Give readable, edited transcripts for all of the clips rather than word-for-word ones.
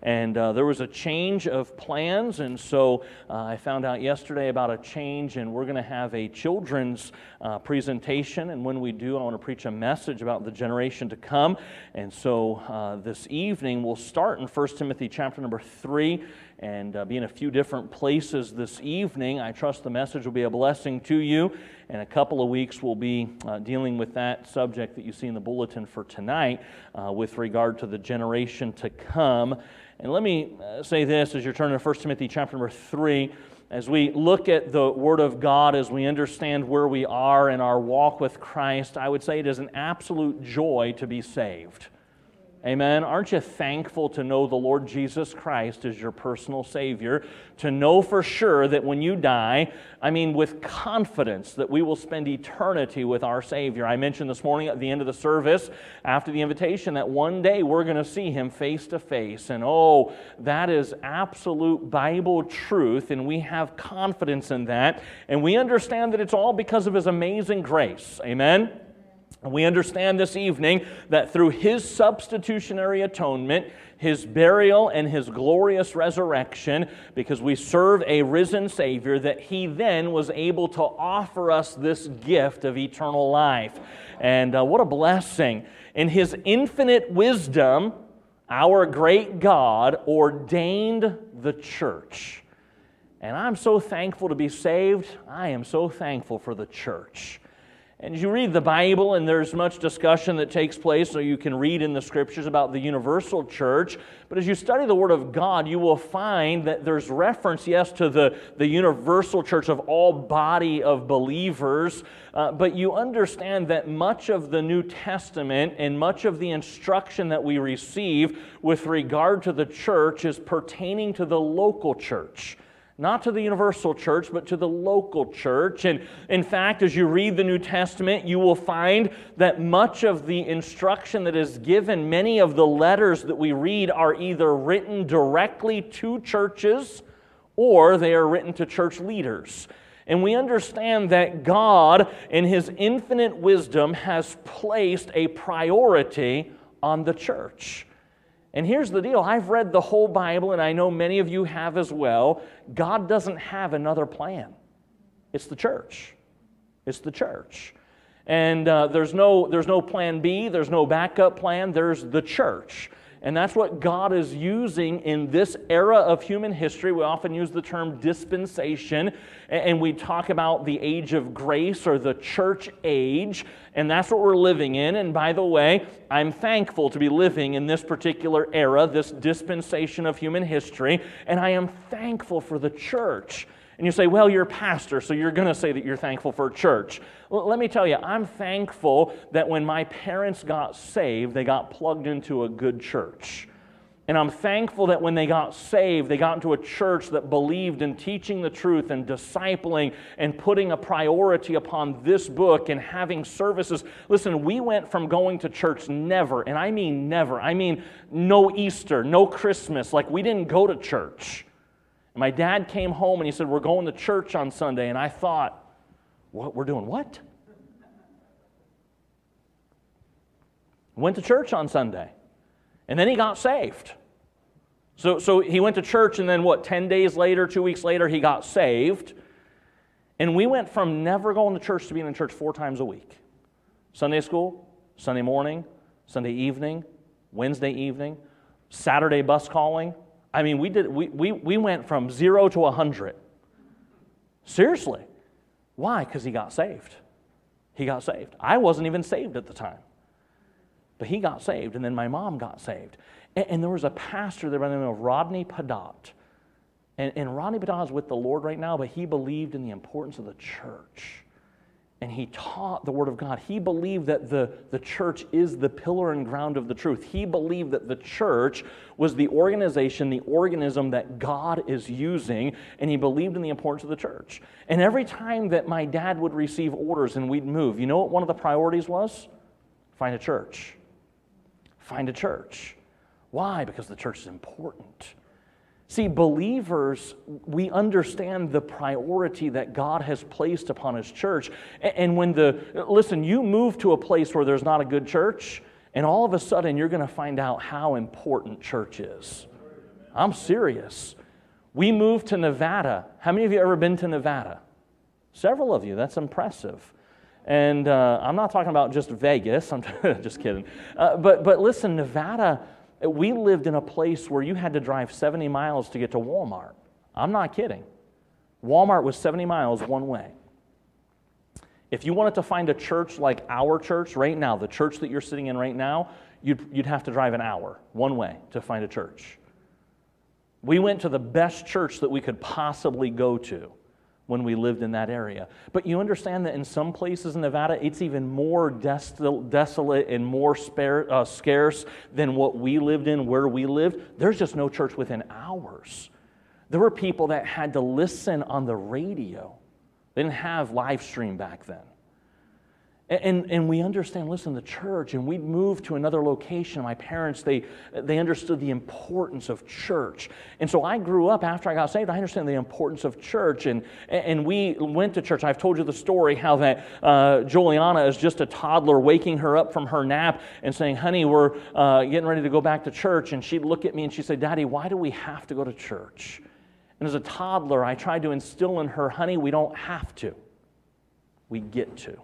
And there was a change of plans, and so I found out yesterday about a change, and we're going to have a children's presentation, and when we do, I want to preach a message about the generation to come. And so this evening we'll start in 1 Timothy chapter number 3 and be in a few different places this evening. I trust the message will be a blessing to you. In a couple of weeks we'll be dealing with that subject that you see in the bulletin for tonight with regard to the generation to come. And let me say this as you're turning to 1 Timothy chapter number 3. As we look at the Word of God, as we understand where we are in our walk with Christ, I would say it is an absolute joy to be saved. Amen. Aren't you thankful to know the Lord Jesus Christ as your personal Savior? To know for sure that when you die, with confidence that we will spend eternity with our Savior. I mentioned this morning at the end of the service, after the invitation, that one day we're going to see Him face to face. And that is absolute Bible truth, and we have confidence in that. And we understand that it's all because of His amazing grace. Amen. And we understand this evening that through His substitutionary atonement, His burial, and His glorious resurrection, because we serve a risen Savior, that He then was able to offer us this gift of eternal life. And what a blessing. In His infinite wisdom, our great God ordained the church. And I'm so thankful to be saved. I am so thankful for the church. And as you read the Bible, and there's much discussion that takes place, so you can read in the Scriptures about the universal church, but as you study the Word of God, you will find that there's reference, yes, to the universal church of all body of believers, but you understand that much of the New Testament and much of the instruction that we receive with regard to the church is pertaining to the local church. Not to the universal church, but to the local church. And in fact, as you read the New Testament, you will find that much of the instruction that is given, many of the letters that we read are either written directly to churches or they are written to church leaders. And we understand that God, in His infinite wisdom, has placed a priority on the church. And here's the deal. I've read the whole Bible, and I know many of you have as well. God doesn't have another plan. It's the church. It's the church. And there's no plan B. There's no backup plan. There's the church. And that's what God is using in this era of human history. We often use the term dispensation, and we talk about the age of grace or the church age, and that's what we're living in. And by the way, I'm thankful to be living in this particular era, this dispensation of human history, and I am thankful for the church. And you say, well, you're a pastor, so you're going to say that you're thankful for a church. Well, let me tell you, I'm thankful that when my parents got saved, they got plugged into a good church. And I'm thankful that when they got saved, they got into a church that believed in teaching the truth and discipling and putting a priority upon this book and having services. Listen, we went from going to church never, and I mean never. I mean no Easter, no Christmas. Like, we didn't go to church. My dad came home and he said, we're going to church on Sunday. And I thought, what? We're doing what? Went to church on Sunday. And then he got saved. So he went to church, and then 10 days later, 2 weeks later, he got saved. And we went from never going to church to being in church 4 times a week. Sunday school, Sunday morning, Sunday evening, Wednesday evening, Saturday bus calling. We went from 0 to 100. Seriously. Why? Because he got saved. He got saved. I wasn't even saved at the time. But he got saved, and then my mom got saved. And there was a pastor there by the name of Rodney Padot. And Rodney Padot is with the Lord right now, but he believed in the importance of the church. And he taught the Word of God. He believed that the church is the pillar and ground of the truth. He believed that the church was the organization, the organism that God is using, and he believed in the importance of the church. And every time that my dad would receive orders and we'd move, you know what one of the priorities was? Find a church. Find a church. Why? Because the church is important. See, believers, we understand the priority that God has placed upon His church. And when you move to a place where there's not a good church, and all of a sudden you're going to find out how important church is. I'm serious. We moved to Nevada. How many of you ever been to Nevada? Several of you. That's impressive. And I'm not talking about just Vegas. I'm just kidding. But listen, Nevada, we lived in a place where you had to drive 70 miles to get to Walmart. I'm not kidding. Walmart was 70 miles one way. If you wanted to find a church like our church right now, the church that you're sitting in right now, you'd have to drive an hour one way to find a church. We went to the best church that we could possibly go to when we lived in that area. But you understand that in some places in Nevada, it's even more desolate and more scarce than what we lived in, where we lived. There's just no church within hours. There were people that had to listen on the radio. They didn't have live stream back then. And we understand, listen, the church, and we moved to another location. My parents, they understood the importance of church. And so I grew up, after I got saved, I understand the importance of church. And we went to church. I've told you the story how that Juliana is just a toddler, waking her up from her nap and saying, honey, we're getting ready to go back to church. And she'd look at me and she'd say, Daddy, why do we have to go to church? And as a toddler, I tried to instill in her, honey, we don't have to. We get to.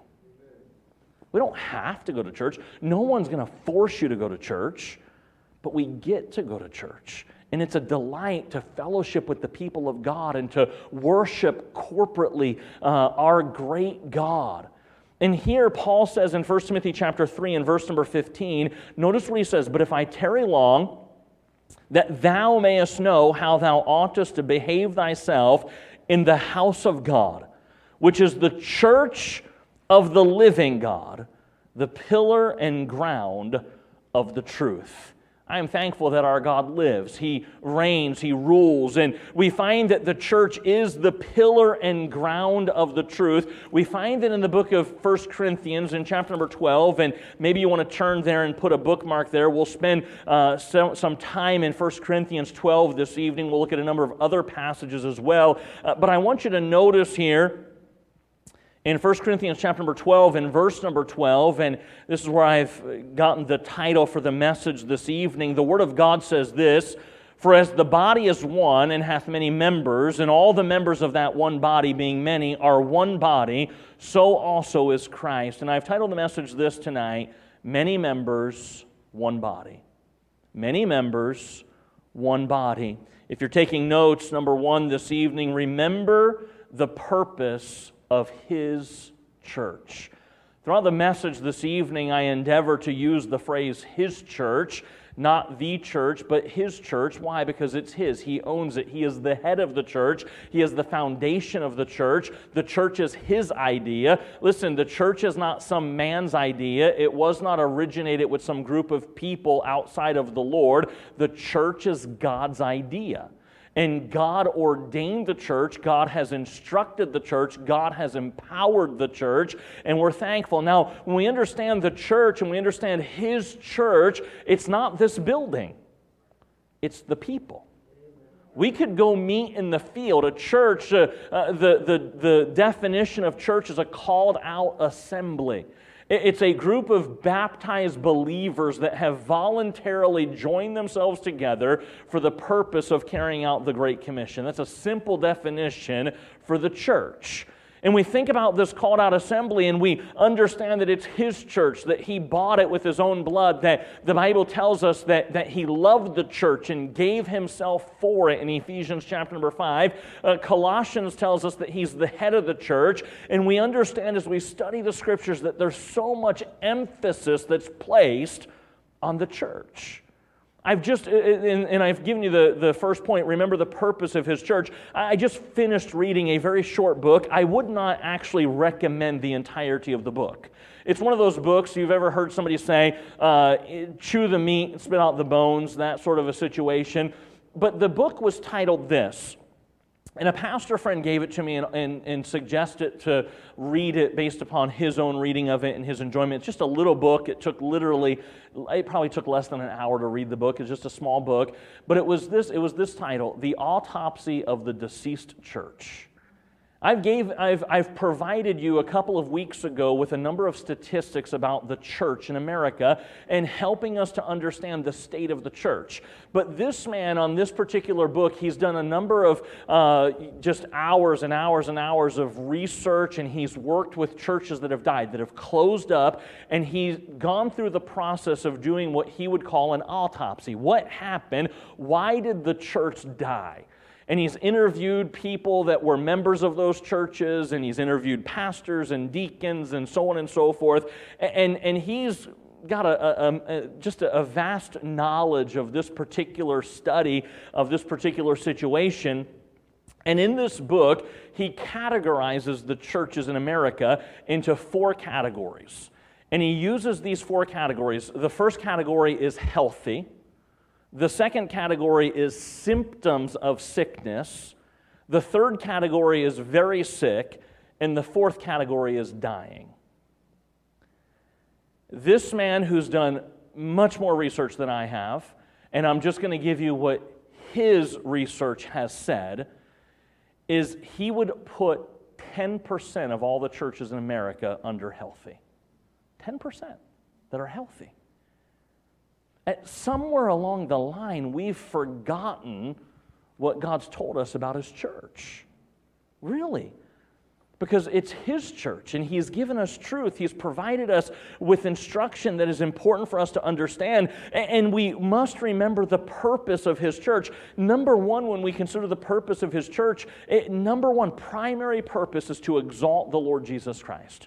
We don't have to go to church. No one's going to force you to go to church, but we get to go to church. And it's a delight to fellowship with the people of God and to worship corporately our great God. And here Paul says in 1 Timothy chapter 3 and verse number 15, notice what he says, but if I tarry long, that thou mayest know how thou oughtest to behave thyself in the house of God, which is the church of the living God, the pillar and ground of the truth. I am thankful that our God lives. He reigns, He rules, and we find that the church is the pillar and ground of the truth. We find it in the book of 1 Corinthians in chapter number 12, and maybe you want to turn there and put a bookmark there. We'll spend some time in 1 Corinthians 12 this evening. We'll look at a number of other passages as well, but I want you to notice here, in 1 Corinthians chapter number 12 and verse number 12, and this is where I've gotten the title for the message this evening, the Word of God says this, for as the body is one and hath many members, and all the members of that one body, being many, are one body, so also is Christ. And I've titled the message this tonight, Many Members, One Body. Many members, one body. If you're taking notes, number one this evening, remember the purpose of His church. Throughout the message this evening, I endeavor to use the phrase His church, not the church, but His church. Why? Because it's His. He owns it. He is the head of the church. He is the foundation of the church. The church is His idea. Listen, the church is not some man's idea. It was not originated with some group of people outside of the Lord. The church is God's idea. And God ordained the church, God has instructed the church, God has empowered the church, and we're thankful. Now, when we understand the church and we understand His church, it's not this building, it's the people. We could go meet in the field. A church, the definition of church is a called out assembly. It's a group of baptized believers that have voluntarily joined themselves together for the purpose of carrying out the Great Commission. That's a simple definition for the church. And we think about this called out assembly and we understand that it's His church, that He bought it with His own blood, that the Bible tells us that He loved the church and gave Himself for it in Ephesians chapter number 5. Colossians tells us that He's the head of the church. And we understand as we study the Scriptures that there's so much emphasis that's placed on the church. I've given you the first point, remember the purpose of His church. I just finished reading a very short book. I would not actually recommend the entirety of the book. It's one of those books you've ever heard somebody say, chew the meat and spit out the bones, that sort of a situation. But the book was titled this, and a pastor friend gave it to me and suggested to read it based upon his own reading of it and his enjoyment. It's just a little book. It probably took less than an hour to read the book. It's just a small book. But it was this title, The Autopsy of the Deceased Church. I've provided you a couple of weeks ago with a number of statistics about the church in America and helping us to understand the state of the church. But this man on this particular book, he's done a number of just hours and hours and hours of research, and he's worked with churches that have died, that have closed up, and he's gone through the process of doing what he would call an autopsy. What happened? Why did the church die? And he's interviewed people that were members of those churches, and he's interviewed pastors and deacons and so on and so forth. And he's got just a vast knowledge of this particular study, of this particular situation. And in this book, he categorizes the churches in America into 4 categories. And he uses these 4 categories. The first category is healthy. The second category is symptoms of sickness. The third category is very sick. And the fourth category is dying. This man, who's done much more research than I have, and I'm just going to give you what his research has said, is he would put 10% of all the churches in America under healthy. 10% that are healthy. Somewhere along the line, we've forgotten what God's told us about His church. Really. Because it's His church, and He's given us truth. He's provided us with instruction that is important for us to understand, and we must remember the purpose of His church. Number one, when we consider the purpose of His church, number one primary purpose is to exalt the Lord Jesus Christ.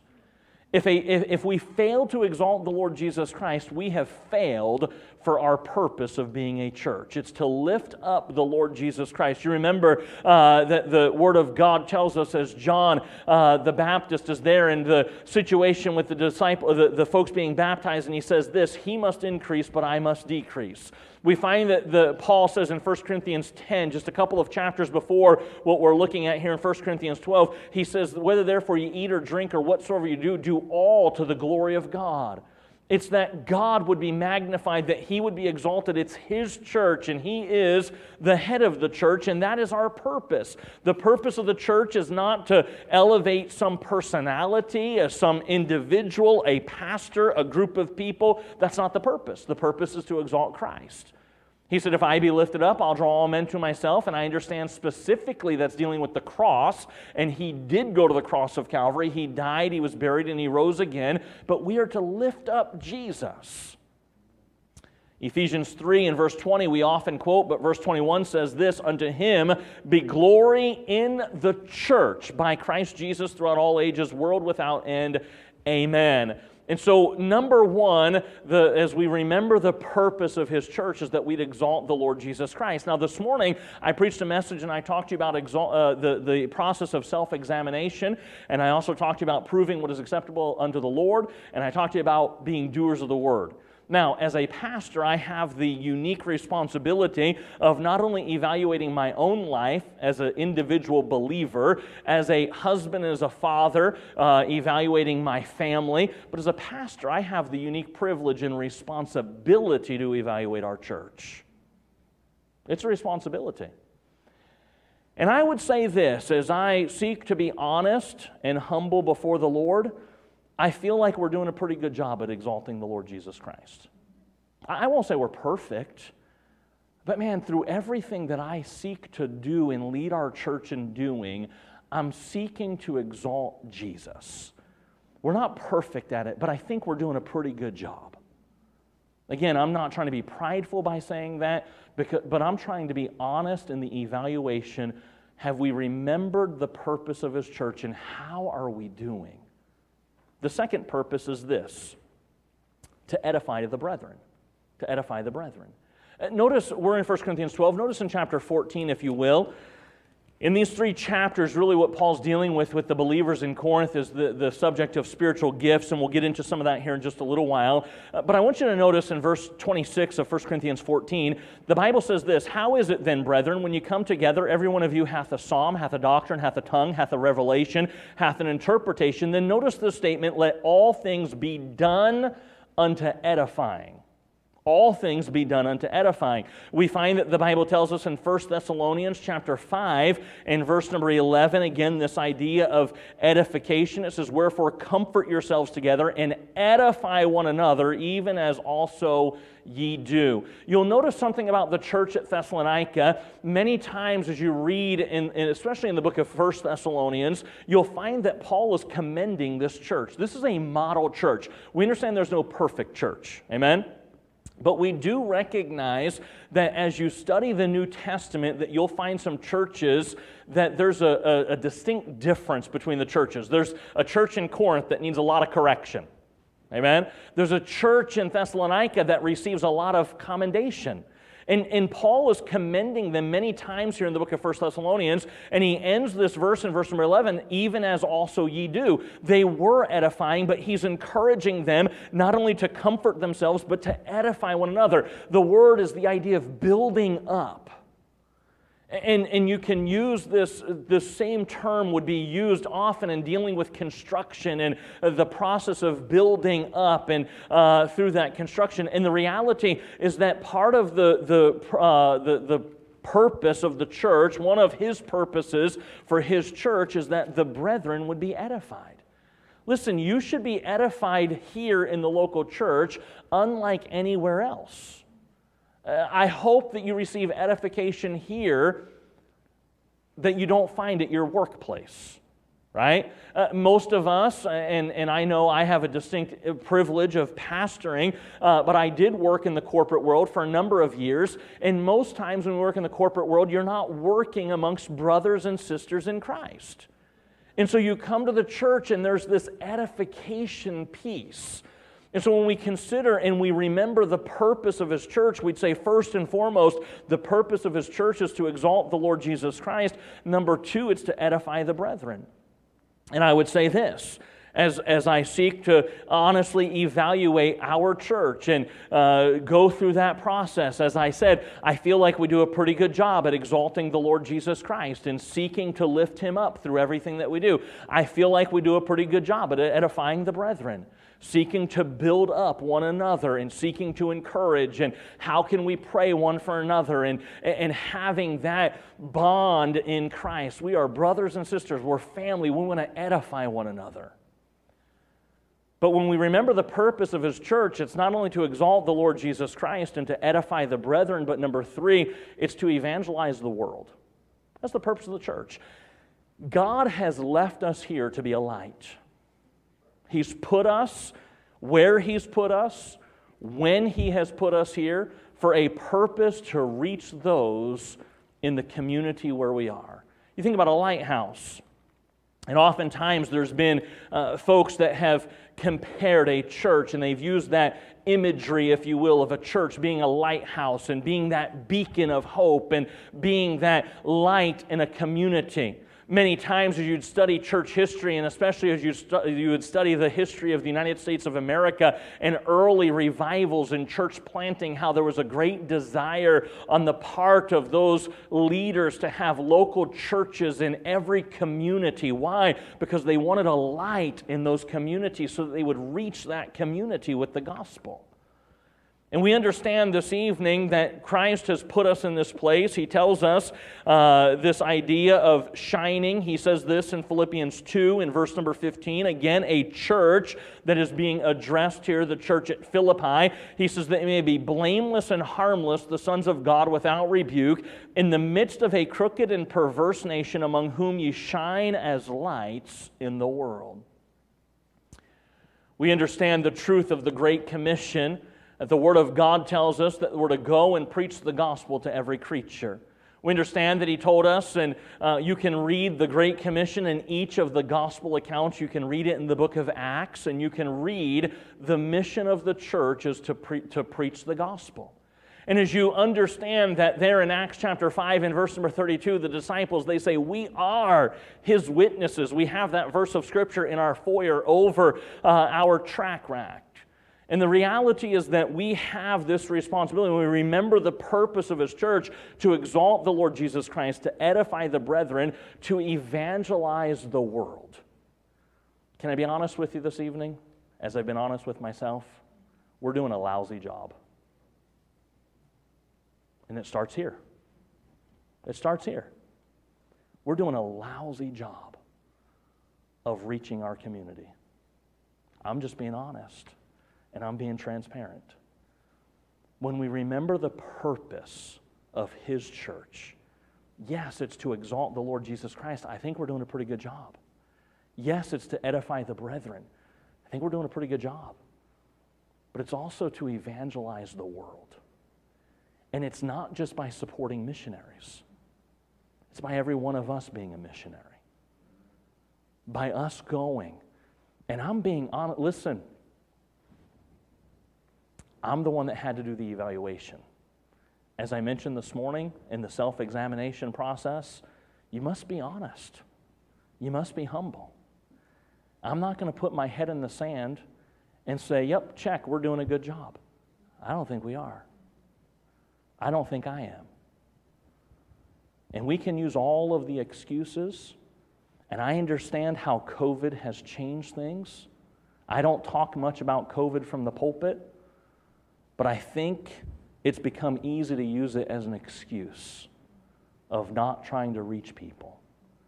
If we fail to exalt the Lord Jesus Christ, we have failed for our purpose of being a church. It's to lift up the Lord Jesus Christ. You remember that the Word of God tells us, as John the Baptist is there in the situation with the disciple, the folks being baptized, and he says this: "He must increase, but I must decrease." We find that Paul says in 1 Corinthians 10, just a couple of chapters before what we're looking at here in 1 Corinthians 12, he says, "Whether therefore you eat or drink or whatsoever you do, do all to the glory of God." It's that God would be magnified, that He would be exalted. It's His church, and He is the head of the church, and that is our purpose. The purpose of the church is not to elevate some personality, some individual, a pastor, a group of people. That's not the purpose. The purpose is to exalt Christ. He said, "If I be lifted up, I'll draw all men to myself." And I understand specifically that's dealing with the cross. And He did go to the cross of Calvary. He died, He was buried, and He rose again. But we are to lift up Jesus. Ephesians 3 and verse 20 we often quote, but verse 21 says this: "Unto Him be glory in the church by Christ Jesus throughout all ages, world without end. Amen." And so, number one, as we remember the purpose of His church, is that we'd exalt the Lord Jesus Christ. Now, this morning, I preached a message and I talked to you about the process of self-examination, and I also talked to you about proving what is acceptable unto the Lord, and I talked to you about being doers of the Word. Now, as a pastor, I have the unique responsibility of not only evaluating my own life as an individual believer, as a husband, as a father, evaluating my family, but as a pastor, I have the unique privilege and responsibility to evaluate our church. It's a responsibility. And I would say this, as I seek to be honest and humble before the Lord, I feel like we're doing a pretty good job at exalting the Lord Jesus Christ. I won't say we're perfect, but man, through everything that I seek to do and lead our church in doing, I'm seeking to exalt Jesus. We're not perfect at it, but I think we're doing a pretty good job. Again, I'm not trying to be prideful by saying that, but I'm trying to be honest in the evaluation. Have we remembered the purpose of His church, and how are we doing? The second purpose is this: to edify the brethren. To edify the brethren. Notice, we're in 1 Corinthians 12. Notice in chapter 14, if you will. In these 3 chapters, really what Paul's dealing with the believers in Corinth is the subject of spiritual gifts, and we'll get into some of that here in just a little while. But I want you to notice in verse 26 of 1 Corinthians 14, the Bible says this: "How is it then, brethren, when you come together, every one of you hath a psalm, hath a doctrine, hath a tongue, hath a revelation, hath an interpretation?" Then notice the statement: "Let all things be done unto edifying." all things be done unto edifying. We find that the Bible tells us in 1 Thessalonians chapter 5 and verse number 11, again, this idea of edification. It says, wherefore comfort yourselves together and edify one another, even as also ye do. You'll notice something about the church at Thessalonica. Many times as you read, especially in the book of 1 Thessalonians, you'll find that Paul is commending this church. This is a model church. We understand there's no perfect church. Amen? But we do recognize that as you study the New Testament, that you'll find some churches that there's a distinct difference between the churches. There's a church in Corinth that needs a lot of correction. Amen? There's a church in Thessalonica that receives a lot of commendation. And Paul is commending them many times here in the book of 1 Thessalonians, and he ends this verse in verse number 11, even as also ye do. They were edifying, but he's encouraging them not only to comfort themselves, but to edify one another. The word is the idea of building up. And you can use this same term would be used often in dealing with construction and the process of building up and through that construction. And the reality is that part of the purpose of the church, one of his purposes for his church, is that the brethren would be edified. Listen, you should be edified here in the local church unlike anywhere else. I hope that you receive edification here that you don't find at your workplace, right? Most of us, and I know I have a distinct privilege of pastoring, but I did work in the corporate world for a number of years, and most times when we work in the corporate world, you're not working amongst brothers and sisters in Christ. And so you come to the church and there's this edification piece. And so when we consider and we remember the purpose of His church, we'd say first and foremost, the purpose of His church is to exalt the Lord Jesus Christ. Number two, it's to edify the brethren. And I would say this, as I seek to honestly evaluate our church and go through that process, as I said, I feel like we do a pretty good job at exalting the Lord Jesus Christ and seeking to lift Him up through everything that we do. I feel like we do a pretty good job at edifying the brethren, seeking to build up one another and seeking to encourage, and how can we pray one for another, and having that bond in Christ. We are brothers and sisters. We're family. We want to edify one another. But when we remember the purpose of His church, it's not only to exalt the Lord Jesus Christ and to edify the brethren, but number three, it's to evangelize the world. That's the purpose of the church. God has left us here to be a light. He's put us where He's put us, when He has put us here, for a purpose to reach those in the community where we are. You think about a lighthouse, and oftentimes there's been folks that have compared a church, and they've used that imagery, if you will, of a church being a lighthouse and being that beacon of hope and being that light in a community. Many times as you'd study church history, and especially as you would study the history of the United States of America and early revivals in church planting, how there was a great desire on the part of those leaders to have local churches in every community. Why? Because they wanted a light in those communities so that they would reach that community with the gospel. And we understand this evening that Christ has put us in this place. He tells us this idea of shining. He says this in Philippians 2 in verse number 15. Again, a church that is being addressed here, the church at Philippi. He says that it may be blameless and harmless, the sons of God without rebuke, in the midst of a crooked and perverse nation, among whom ye shine as lights in the world. We understand the truth of the Great Commission. The Word of God tells us that we're to go and preach the gospel to every creature. We understand that He told us, and you can read the Great Commission in each of the gospel accounts. You can read it in the book of Acts, and you can read the mission of the church is to preach the gospel. And as you understand that there in Acts chapter 5 and verse number 32, the disciples, they say, we are His witnesses. We have that verse of Scripture in our foyer over our track rack. And the reality is that we have this responsibility. When we remember the purpose of His church, to exalt the Lord Jesus Christ, to edify the brethren, to evangelize the world. Can I be honest with you this evening? As I've been honest with myself, we're doing a lousy job. And it starts here. It starts here. We're doing a lousy job of reaching our community. I'm just being honest, and I'm being transparent. When we remember the purpose of His church, yes, it's to exalt the Lord Jesus Christ. I think we're doing a pretty good job. Yes, it's to edify the brethren. I think we're doing a pretty good job. But it's also to evangelize the world. And it's not just by supporting missionaries. It's by every one of us being a missionary. By us going. And I'm being honest. Listen, I'm the one that had to do the evaluation. As I mentioned this morning in the self-examination process, you must be honest. You must be humble. I'm not going to put my head in the sand and say, yep, check, we're doing a good job. I don't think we are. I don't think I am. And we can use all of the excuses, and I understand how COVID has changed things. I don't talk much about COVID from the pulpit, but I think it's become easy to use it as an excuse of not trying to reach people.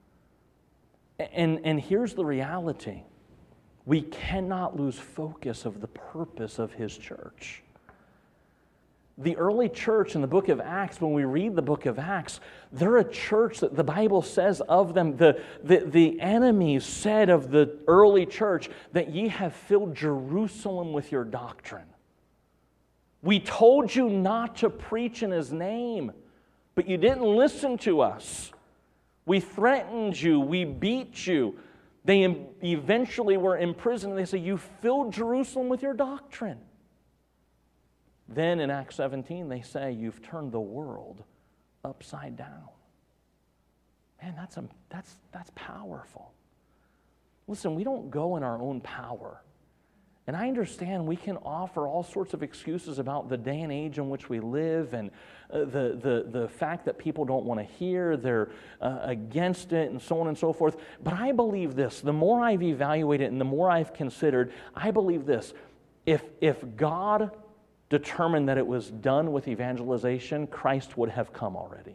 And here's the reality. We cannot lose focus of the purpose of His church. The early church in the book of Acts, when we read the book of Acts, they're a church that the Bible says of them, the enemies said of the early church, that ye have filled Jerusalem with your doctrine. We told you not to preach in His name, but you didn't listen to us. We threatened you. We beat you. They eventually were imprisoned. They say, you filled Jerusalem with your doctrine. Then in Acts 17, they say, you've turned the world upside down. Man, that's powerful. Listen, we don't go in our own power. And I understand we can offer all sorts of excuses about the day and age in which we live and the fact that people don't want to hear, they're against it, and so on and so forth. But I believe this. The more I've evaluated and the more I've considered, I believe this. If God determined that it was done with evangelization, Christ would have come already.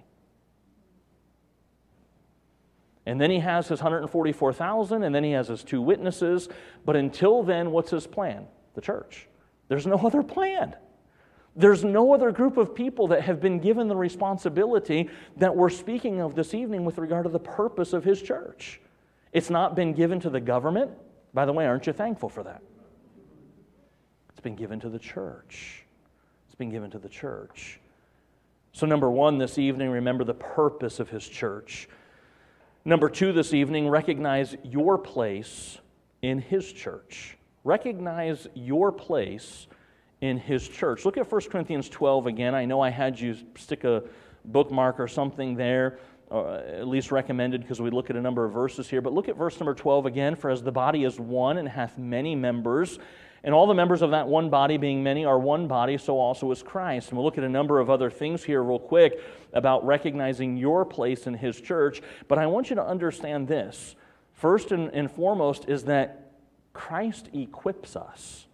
And then He has His 144,000, and then He has His 2 witnesses. But until then, what's His plan? The church. There's no other plan. There's no other group of people that have been given the responsibility that we're speaking of this evening with regard to the purpose of His church. It's not been given to the government. By the way, aren't you thankful for that? It's been given to the church. It's been given to the church. So number 1 this evening, remember the purpose of His church. Number 2 this evening, recognize your place in His church. Recognize your place in His church. Look at 1 Corinthians 12 again. I know I had you stick a bookmark or something there, or at least recommended because we look at a number of verses here. But look at verse number 12 again. For as the body is one and hath many members, and all the members of that one body, being many, are one body, so also is Christ. And we'll look at a number of other things here real quick about recognizing your place in His church. But I want you to understand this. First and foremost is that Christ equips us.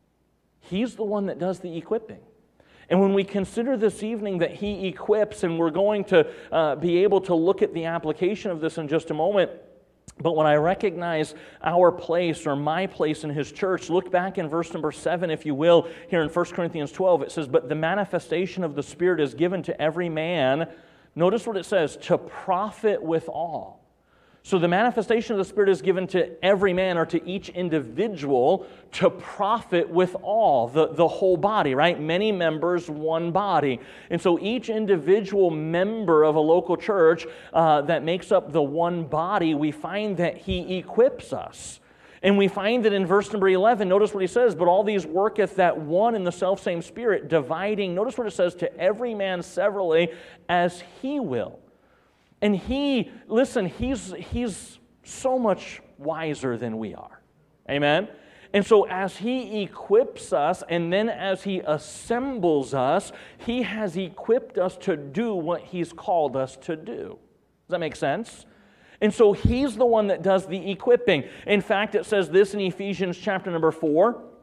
He's the one that does the equipping. And when we consider this evening that He equips, and we're going to be able to look at the application of this in just a moment, but when I recognize our place or my place in His church, look back in verse number 7, if you will, here in 1 Corinthians 12. It says, but the manifestation of the Spirit is given to every man. Notice what it says, to profit withal. So the manifestation of the Spirit is given to every man or to each individual to profit with all, the whole body, right? Many members, one body. And so each individual member of a local church that makes up the one body, we find that He equips us. And we find that in verse number 11, notice what he says, but all these worketh that one in the selfsame Spirit, dividing, notice what it says, to every man severally as he will. And He, listen, He's so much wiser than we are. Amen? And so as He equips us and then as He assembles us, He has equipped us to do what He's called us to do. Does that make sense? And so He's the one that does the equipping. In fact, it says this in Ephesians chapter number 4.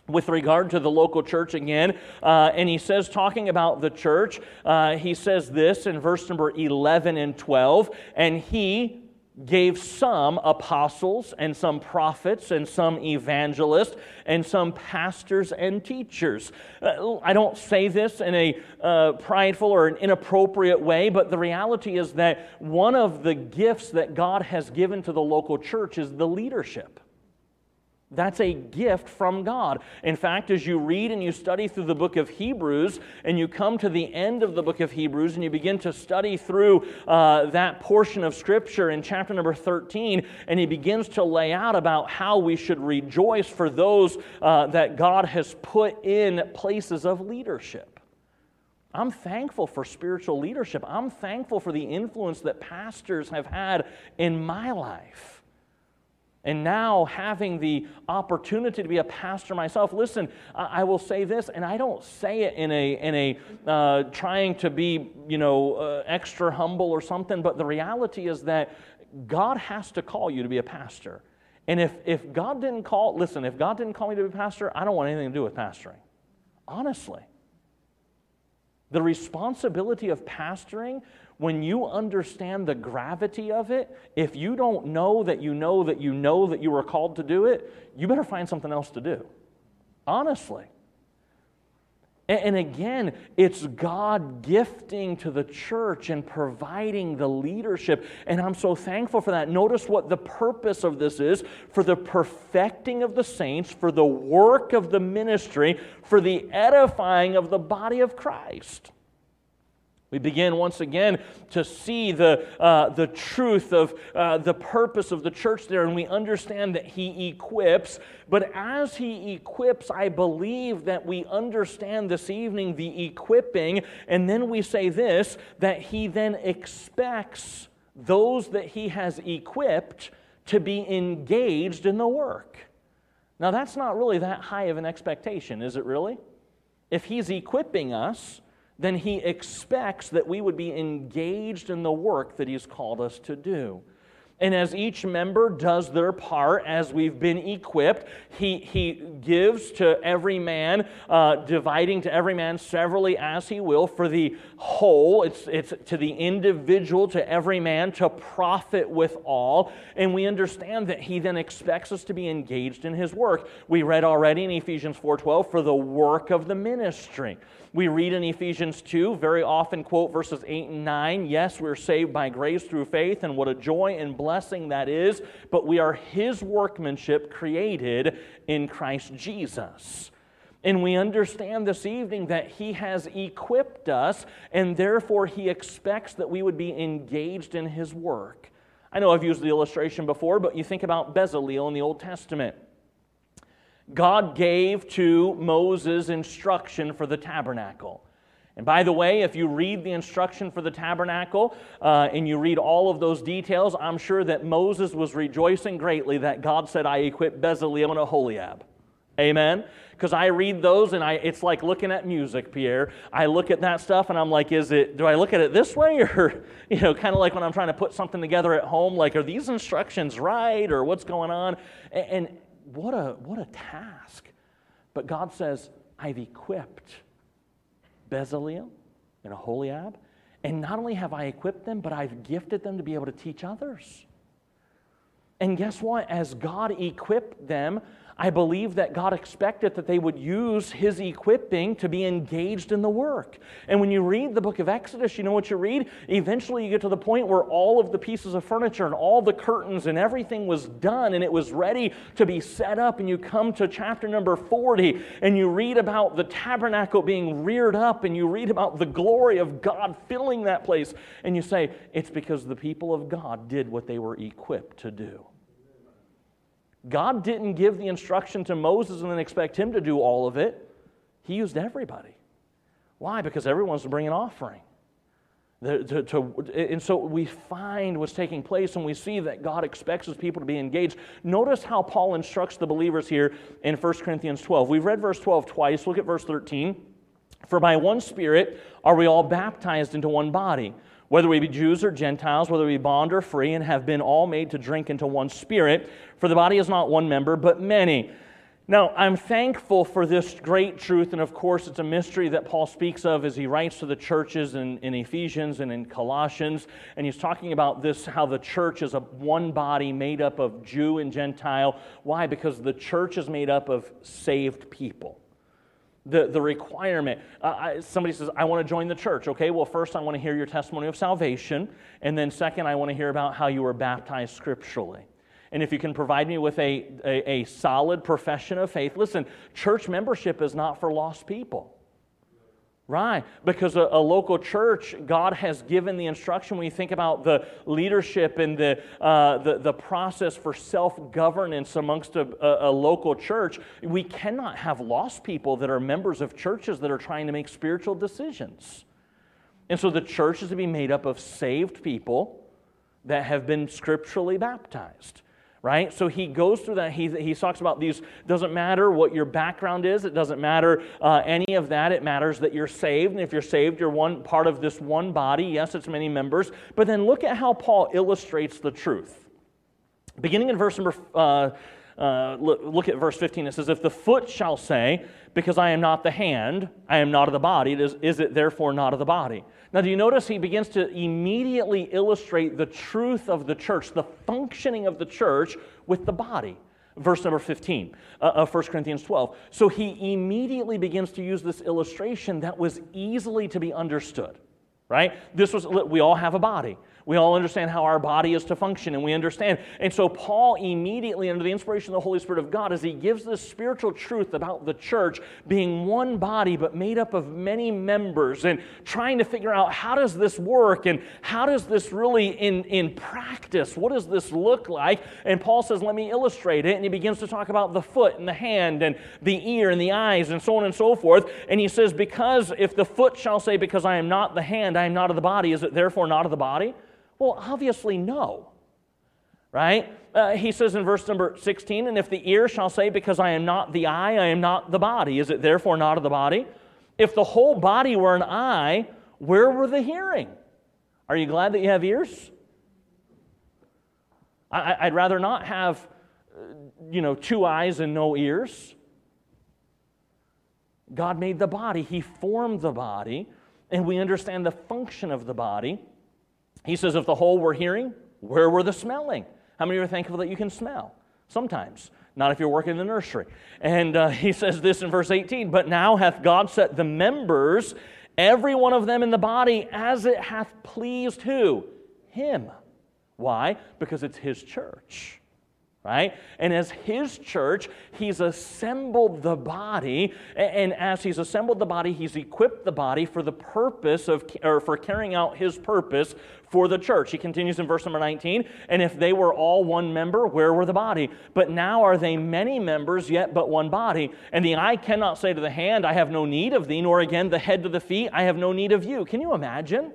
with regard to the local church again, and he says, talking about the church, he says this in verse number 11 and 12, and he gave some apostles and some prophets and some evangelists and some pastors and teachers. I don't say this in a prideful or an inappropriate way, but the reality is that one of the gifts that God has given to the local church is the leadership. That's a gift from God. In fact, as you read and you study through the book of Hebrews, and you come to the end of the book of Hebrews, and you begin to study through that portion of Scripture in chapter number 13, and he begins to lay out about how we should rejoice for those that God has put in places of leadership. I'm thankful for spiritual leadership. I'm thankful for the influence that pastors have had in my life. And now having the opportunity to be a pastor myself, listen, I will say this, and I don't say it in a trying to be, extra humble or something, but the reality is that God has to call you to be a pastor. And if God didn't call me to be a pastor, I don't want anything to do with pastoring. Honestly. The responsibility of pastoring, when you understand the gravity of it, if you don't know that you know that you know that you were called to do it, you better find something else to do. Honestly. And again, it's God gifting to the church and providing the leadership. And I'm so thankful for that. Notice what the purpose of this is: for the perfecting of the saints, for the work of the ministry, for the edifying of the body of Christ. We begin once again to see the truth of the purpose of the church there, and we understand that He equips. But as He equips, I believe that we understand this evening the equipping, and then we say this, that He then expects those that He has equipped to be engaged in the work. Now that's not really that high of an expectation, is it really? If He's equipping us, then He expects that we would be engaged in the work that He's called us to do. And as each member does their part, as we've been equipped, He gives to every man, dividing to every man severally as He will, for the whole. It's to the individual, to every man, to profit with all. And we understand that He then expects us to be engaged in His work. We read already in Ephesians 4:12, for the work of the ministry. We read in Ephesians 2, very often quote verses 8 and 9, yes, we're saved by grace through faith, and what a joy and blessing that is, but we are His workmanship created in Christ Jesus. And we understand this evening that He has equipped us, and therefore He expects that we would be engaged in His work. I know I've used the illustration before, but you think about Bezalel in the Old Testament. God gave to Moses instruction for the tabernacle. And by the way, if you read the instruction for the tabernacle and you read all of those details, I'm sure that Moses was rejoicing greatly that God said, I equipped Bezalel and Aholiab. Amen? Because I read those and it's like looking at music, Pierre. I look at that stuff and I'm like, do I look at it this way? Or, kind of like when I'm trying to put something together at home, like, are these instructions right? Or what's going on? And what a task. But God says, I've equipped Bezalel and Aholiab, and not only have I equipped them, but I've gifted them to be able to teach others. And guess what? As God equipped them, I believe that God expected that they would use His equipping to be engaged in the work. And when you read the book of Exodus, you know what you read? Eventually you get to the point where all of the pieces of furniture and all the curtains and everything was done and it was ready to be set up. And you come to chapter number 40 and you read about the tabernacle being reared up and you read about the glory of God filling that place. And you say, it's because the people of God did what they were equipped to do. God didn't give the instruction to Moses and then expect him to do all of it. He used everybody. Why? Because everyone's to bring an offering. And so we find what's taking place and we see that God expects His people to be engaged. Notice how Paul instructs the believers here in 1 Corinthians 12. We've read verse 12 twice. Look at verse 13. For by one Spirit are we all baptized into one body, whether we be Jews or Gentiles, whether we be bond or free, and have been all made to drink into one Spirit. For the body is not one member, but many. Now, I'm thankful for this great truth, and of course, it's a mystery that Paul speaks of as he writes to the churches in Ephesians and in Colossians, and he's talking about this, how the church is a one body made up of Jew and Gentile. Why? Because the church is made up of saved people. The requirement, somebody says, I want to join the church. Okay, well, first I want to hear your testimony of salvation, and then second, I want to hear about how you were baptized scripturally. And if you can provide me with a solid profession of faith, listen, church membership is not for lost people. Right, because a local church, God has given the instruction. When you think about the leadership and the process for self-governance amongst a local church, we cannot have lost people that are members of churches that are trying to make spiritual decisions. And so the church is to be made up of saved people that have been scripturally baptized. Right? So he goes through that. He talks about these. Doesn't matter what your background is. It doesn't matter any of that. It matters that you're saved. And if you're saved, you're one part of this one body. Yes, it's many members. But then look at how Paul illustrates the truth. Beginning in verse number, look at verse 15. It says, if the foot shall say, because I am not the hand, I am not of the body, is it therefore not of the body? Now, do you notice he begins to immediately illustrate the truth of the church, the functioning of the church with the body? Verse number 15 of 1 Corinthians 12. So he immediately begins to use this illustration that was easily to be understood, right? We all have a body. We all understand how our body is to function, and we understand. And so Paul immediately, under the inspiration of the Holy Spirit of God, as he gives this spiritual truth about the church being one body but made up of many members, and trying to figure out how does this work, and how does this really in practice, what does this look like? And Paul says, let me illustrate it, and he begins to talk about the foot and the hand and the ear and the eyes and so on and so forth. And he says, because if the foot shall say, because I am not the hand, I am not of the body, is it therefore not of the body? Well, obviously no, right? He says in verse number 16, and if the ear shall say, because I am not the eye, I am not the body, is it therefore not of the body? If the whole body were an eye, where were the hearing? Are you glad that you have ears? I'd rather not have, two eyes and no ears. God made the body. He formed the body, and we understand the function of the body. He says, if the whole were hearing, where were the smelling? How many are thankful that you can smell? Sometimes. Not if you're working in the nursery. And he says this in verse 18, but now hath God set the members, every one of them in the body, as it hath pleased who? Him. Why? Because it's His church. Right? And as His church, He's assembled the body, and as He's assembled the body, He's equipped the body for the purpose for carrying out His purpose for the church. He continues in verse number 19, and if they were all one member, where were the body? But now are they many members, yet but one body? And the eye cannot say to the hand, I have no need of thee, nor again the head to the feet, I have no need of you. Can you imagine?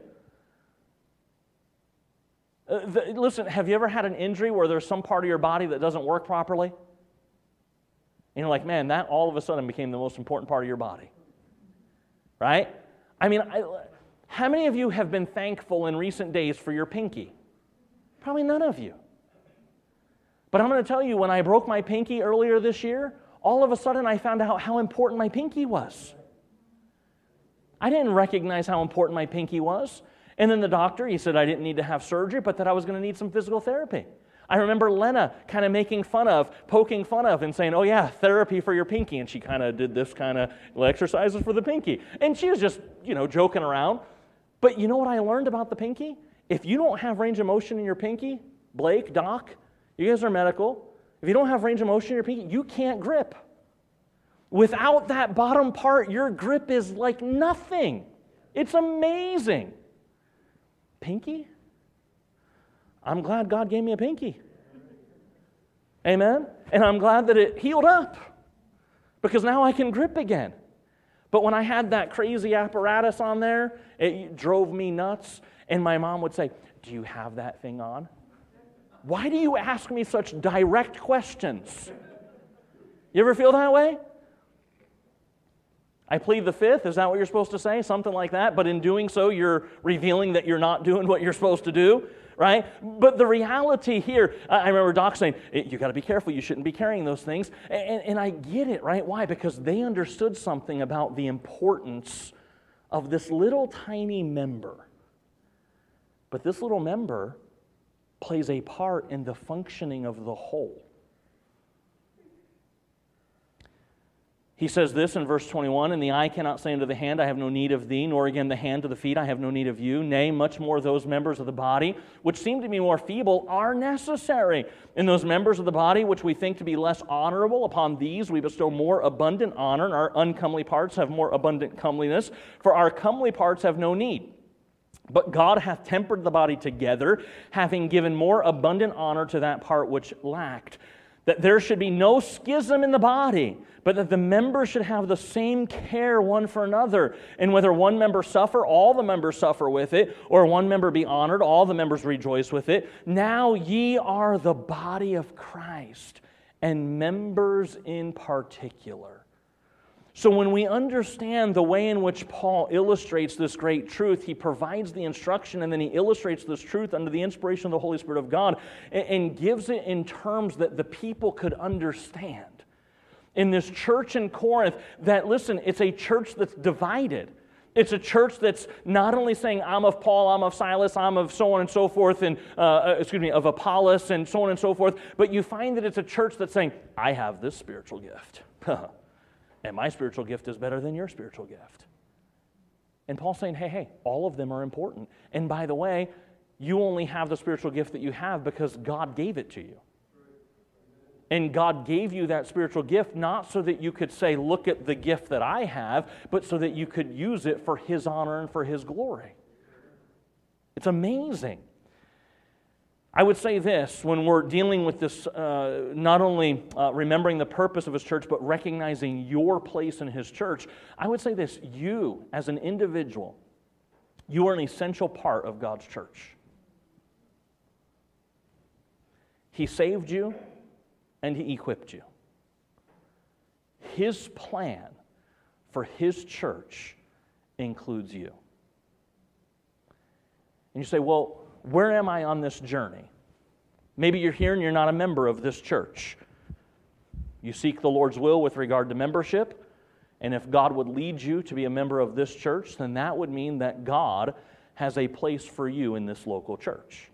Listen, have you ever had an injury where there's some part of your body that doesn't work properly? And you're like, man, that all of a sudden became the most important part of your body. Right? I mean, how many of you have been thankful in recent days for your pinky? Probably none of you. But I'm going to tell you, when I broke my pinky earlier this year, all of a sudden I found out how important my pinky was. I didn't recognize how important my pinky was. And then the doctor, he said I didn't need to have surgery, but that I was going to need some physical therapy. I remember Lena kind of poking fun of, and saying, oh yeah, therapy for your pinky. And she kind of did this kind of exercises for the pinky. And she was just, joking around. But you know what I learned about the pinky? If you don't have range of motion in your pinky, Blake, Doc, you guys are medical. If you don't have range of motion in your pinky, you can't grip. Without that bottom part, your grip is like nothing. It's amazing. Pinky? I'm glad God gave me a pinky. Amen? And I'm glad that it healed up, because now I can grip again. But when I had that crazy apparatus on there, it drove me nuts. And my mom would say, do you have that thing on? Why do you ask me such direct questions? You ever feel that way? I plead the fifth, is that what you're supposed to say? Something like that. But in doing so, you're revealing that you're not doing what you're supposed to do, right? But the reality here, I remember Doc saying, you got to be careful, you shouldn't be carrying those things. And I get it, right? Why? Because they understood something about the importance of this little tiny member. But this little member plays a part in the functioning of the whole. He says this in verse 21, and the eye cannot say unto the hand, I have no need of thee, nor again the hand to the feet, I have no need of you. Nay, much more those members of the body, which seem to be more feeble, are necessary. And those members of the body, which we think to be less honorable, upon these we bestow more abundant honor, and our uncomely parts have more abundant comeliness, for our comely parts have no need. But God hath tempered the body together, having given more abundant honor to that part which lacked, that there should be no schism in the body, but that the members should have the same care one for another. And whether one member suffer, all the members suffer with it, or one member be honored, all the members rejoice with it. Now ye are the body of Christ, and members in particular. So when we understand the way in which Paul illustrates this great truth, he provides the instruction and then he illustrates this truth under the inspiration of the Holy Spirit of God and gives it in terms that the people could understand. In this church in Corinth, that, listen, it's a church that's divided. It's a church that's not only saying, I'm of Paul, I'm of Silas, I'm of so on and so forth, and of Apollos and so on and so forth, but you find that it's a church that's saying, I have this spiritual gift. And my spiritual gift is better than your spiritual gift. And Paul's saying, hey, all of them are important. And by the way, you only have the spiritual gift that you have because God gave it to you. And God gave you that spiritual gift not so that you could say, look at the gift that I have, but so that you could use it for His honor and for His glory. It's amazing. I would say this, when we're dealing with this, not only remembering the purpose of His church, but recognizing your place in His church, I would say this, you as an individual, you are an essential part of God's church. He saved you and He equipped you. His plan for His church includes you. And you say, well, where am I on this journey? Maybe you're here and you're not a member of this church. You seek the Lord's will with regard to membership, and if God would lead you to be a member of this church, then that would mean that God has a place for you in this local church.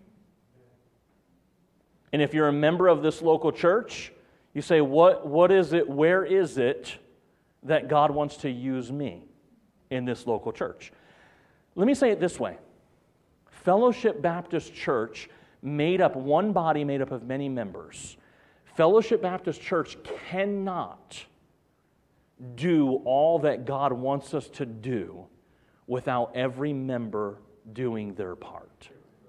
And if you're a member of this local church, you say, what is it, where is it that God wants to use me in this local church? Let me say it this way. Fellowship Baptist Church, one body made up of many members. Fellowship Baptist Church cannot do all that God wants us to do without every member doing their part.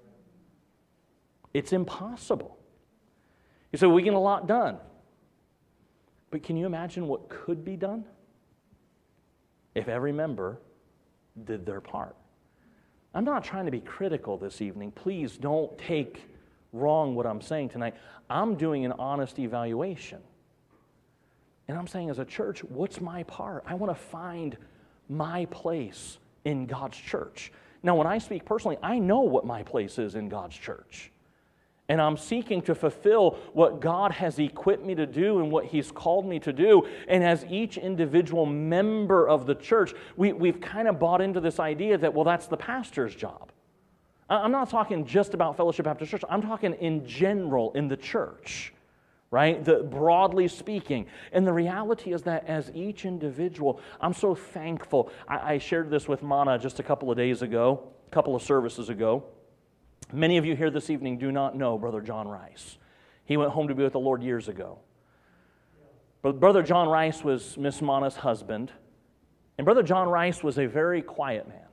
It's impossible. You say, we get a lot done. But can you imagine what could be done if every member did their part? I'm not trying to be critical this evening. Please don't take wrong what I'm saying tonight. I'm doing an honest evaluation. And I'm saying as a church, what's my part? I want to find my place in God's church. Now, when I speak personally, I know what my place is in God's church. And I'm seeking to fulfill what God has equipped me to do and what He's called me to do. And as each individual member of the church, we've kind of bought into this idea that, well, that's the pastor's job. I'm not talking just about Fellowship Baptist Church. I'm talking in general in the church, right? Broadly speaking. And the reality is that as each individual, I'm so thankful. I shared this with Mana just a couple of services ago. Many of you here this evening do not know Brother John Rice. He went home to be with the Lord years ago. But Brother John Rice was Miss Mana's husband, and Brother John Rice was a very quiet man.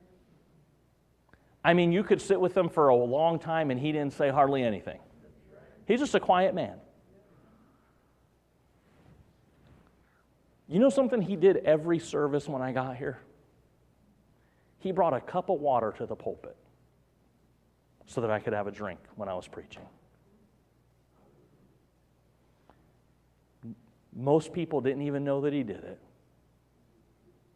I mean, you could sit with him for a long time and he didn't say hardly anything. He's just a quiet man. You know something he did every service when I got here? He brought a cup of water to the pulpit so that I could have a drink when I was preaching. Most people didn't even know that he did it.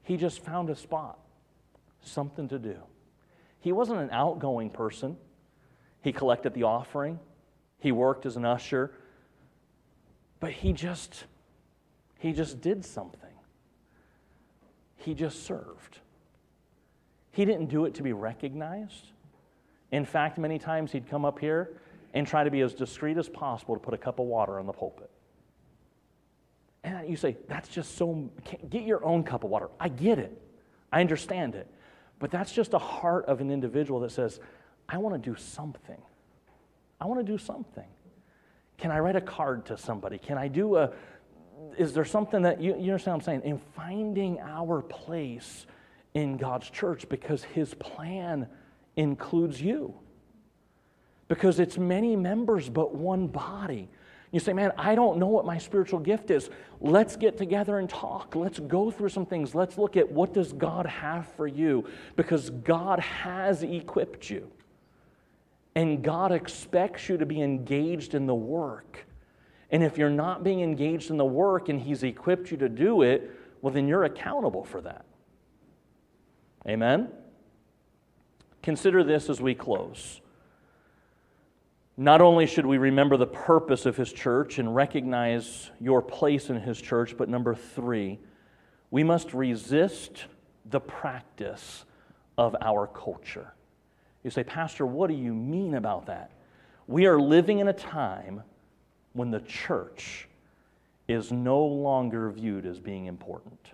He just found a spot, something to do. He wasn't an outgoing person. He collected the offering. He worked as an usher. But he just did something. He just served. He didn't do it to be recognized. In fact, many times he'd come up here and try to be as discreet as possible to put a cup of water on the pulpit. And you say, that's just so, get your own cup of water. I get it. I understand it. But that's just a heart of an individual that says, I want to do something. I want to do something. Can I write a card to somebody? Can I do is there something that, you understand what I'm saying? In finding our place in God's church, because His plan includes you. Because it's many members but one body. You say, man, I don't know what my spiritual gift is. Let's get together and talk. Let's go through some things. Let's look at what does God have for you, because God has equipped you. And God expects you to be engaged in the work. And if you're not being engaged in the work and He's equipped you to do it, well, then you're accountable for that. Amen? Consider this as we close. Not only should we remember the purpose of His church and recognize your place in His church, but number 3, we must resist the practice of our culture. You say, Pastor, what do you mean about that? We are living in a time when the church is no longer viewed as being important.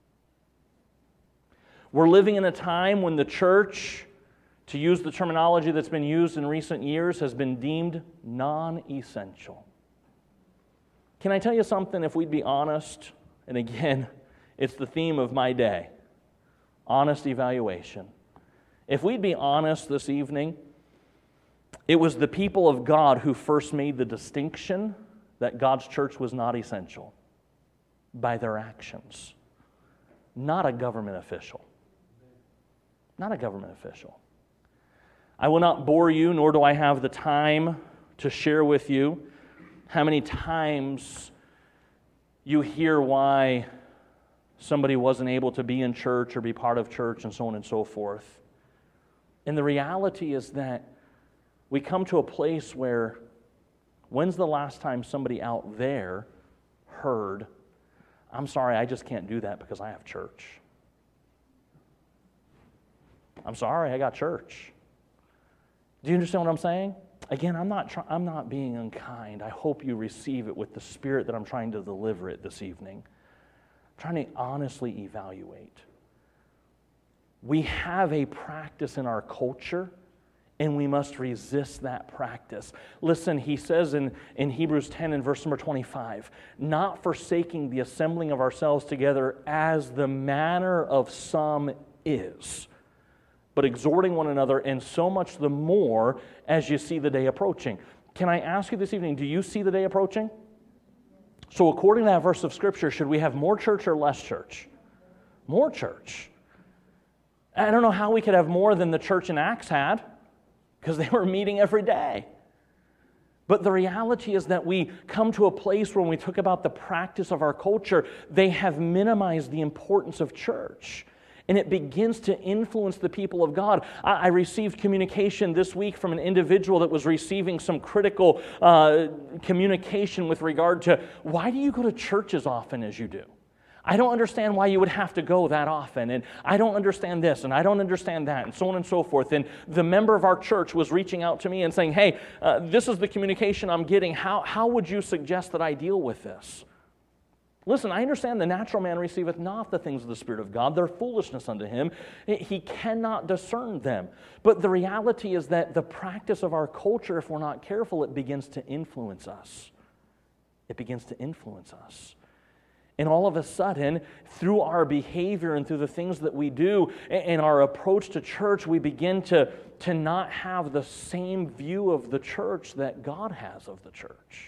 We're living in a time when the church, to use the terminology that's been used in recent years, has been deemed non-essential. Can I tell you something, if we'd be honest? And again, it's the theme of my day. Honest evaluation. If we'd be honest this evening, it was the people of God who first made the distinction that God's church was not essential by their actions. Not a government official. Not a government official. I will not bore you, nor do I have the time to share with you how many times you hear why somebody wasn't able to be in church or be part of church and so on and so forth. And the reality is that we come to a place where, when's the last time somebody out there heard, I'm sorry, I just can't do that because I have church. I'm sorry, I got church. Do you understand what I'm saying? Again, I'm not being unkind. I hope you receive it with the spirit that I'm trying to deliver it this evening. I'm trying to honestly evaluate. We have a practice in our culture, and we must resist that practice. Listen, he says in Hebrews 10 and verse number 25, not forsaking the assembling of ourselves together as the manner of some is, but exhorting one another, and so much the more as you see the day approaching. Can I ask you this evening, do you see the day approaching? So according to that verse of Scripture, should we have more church or less church? More church. I don't know how we could have more than the church in Acts had, because they were meeting every day. But the reality is that we come to a place where when we talk about the practice of our culture, they have minimized the importance of church. And it begins to influence the people of God. I received communication this week from an individual that was receiving some critical communication with regard to, why do you go to church as often as you do? I don't understand why you would have to go that often, and I don't understand this, and I don't understand that, and so on and so forth. And the member of our church was reaching out to me and saying, hey, this is the communication I'm getting. How would you suggest that I deal with this? Listen, I understand the natural man receiveth not the things of the Spirit of God. They're foolishness unto him. He cannot discern them. But the reality is that the practice of our culture, if we're not careful, it begins to influence us. It begins to influence us. And all of a sudden, through our behavior and through the things that we do and our approach to church, we begin to not have the same view of the church that God has of the church.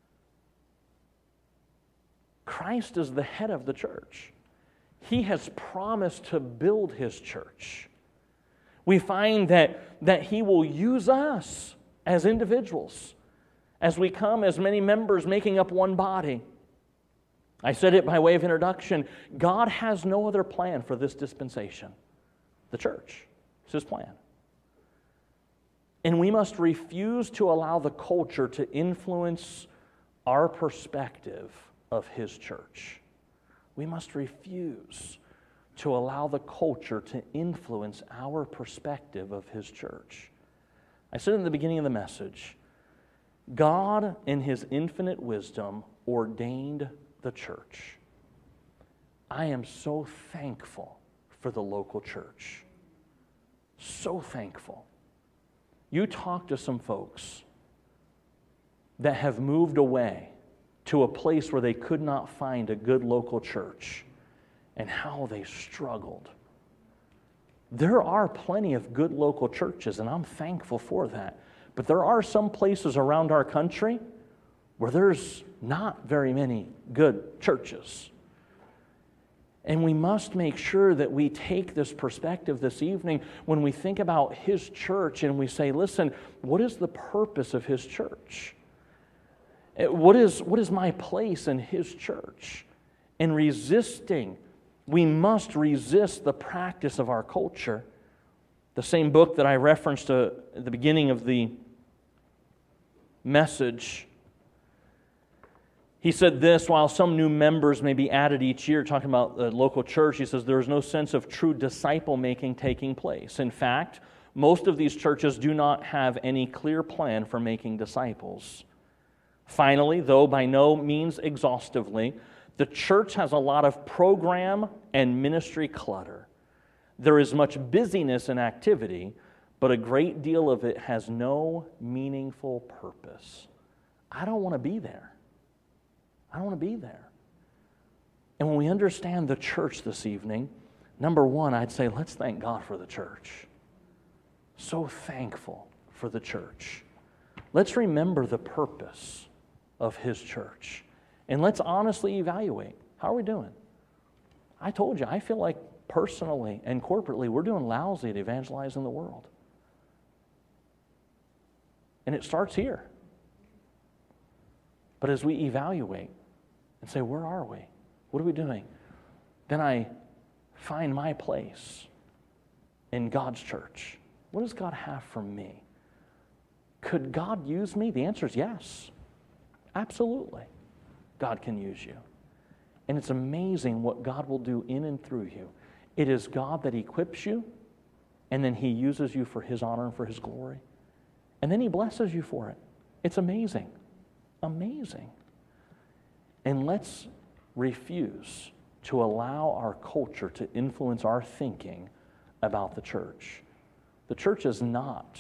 Christ is the head of the church. He has promised to build His church. We find that He will use us as individuals, as we come as many members making up one body. I said it by way of introduction. God has no other plan for this dispensation. The church. It's His plan. And we must refuse to allow the culture to influence our perspective of His church. We must refuse to allow the culture to influence our perspective of His church. I said in the beginning of the message, God in His infinite wisdom ordained the church. I am so thankful for the local church. So thankful. You talk to some folks that have moved away to a place where they could not find a good local church and how they struggled. There are plenty of good local churches, and I'm thankful for that. But there are some places around our country where there's not very many good churches. And we must make sure that we take this perspective this evening when we think about His church and we say, listen, what is the purpose of His church? What is my place in His church? And we must resist the practice of our culture. The same book that I referenced at the beginning of the message, he said this, while some new members may be added each year, talking about the local church, he says there is no sense of true disciple-making taking place. In fact, most of these churches do not have any clear plan for making disciples. Finally, though by no means exhaustively, the church has a lot of program and ministry clutter. There is much busyness and activity, but a great deal of it has no meaningful purpose. I don't want to be there. I don't want to be there. And when we understand the church this evening, number one, I'd say let's thank God for the church. So thankful for the church. Let's remember the purpose of His church. And let's honestly evaluate. How are we doing? I told you, I feel like personally and corporately, we're doing lousy at evangelizing the world. And it starts here. But as we evaluate and say, where are we? What are we doing? Then I find my place in God's church. What does God have for me? Could God use me? The answer is yes. Absolutely. God can use you. And it's amazing what God will do in and through you. It is God that equips you, and then He uses you for His honor and for His glory. And then He blesses you for it. It's amazing. Amazing. And let's refuse to allow our culture to influence our thinking about the church. The church is not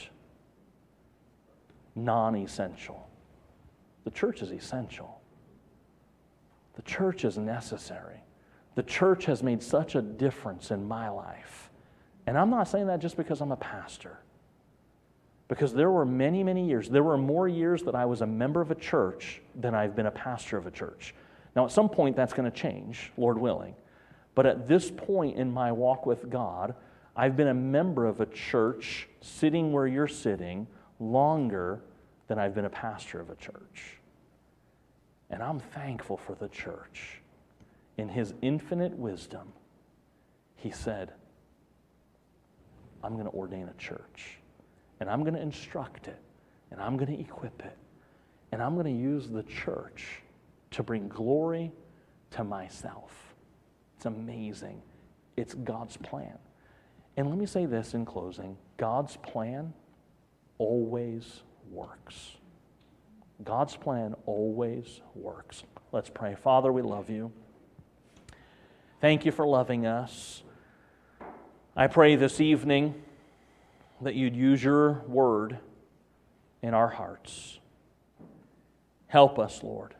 non-essential. The church is essential. The church is necessary. The church has made such a difference in my life. And I'm not saying that just because I'm a pastor. Because there were many, many years, there were more years that I was a member of a church than I've been a pastor of a church. Now, at some point, that's going to change, Lord willing. But at this point in my walk with God, I've been a member of a church sitting where you're sitting longer than I've been a pastor of a church. And I'm thankful for the church. In His infinite wisdom, He said, I'm going to ordain a church. And I'm going to instruct it. And I'm going to equip it. And I'm going to use the church to bring glory to myself. It's amazing. It's God's plan. And let me say this in closing. God's plan always works. God's plan always works. Let's pray. Father, we love you. Thank you for loving us. I pray this evening that you'd use your word in our hearts. Help us, Lord,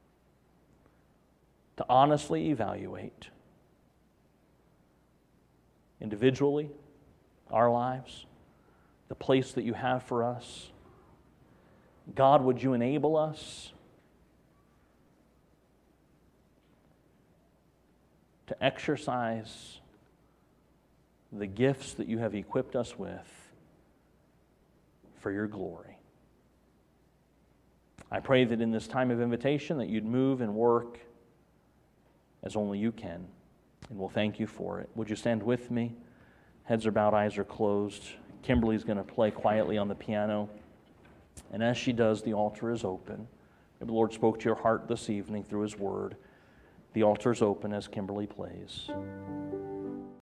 to honestly evaluate individually our lives, the place that you have for us. God, would you enable us to exercise the gifts that you have equipped us with for your glory. I pray that in this time of invitation that you'd move and work as only you can. And we'll thank you for it. Would you stand with me? Heads are bowed, eyes are closed. Kimberly's going to play quietly on the piano. And as she does, the altar is open. Maybe the Lord spoke to your heart this evening through His Word. The altar is open as Kimberly plays.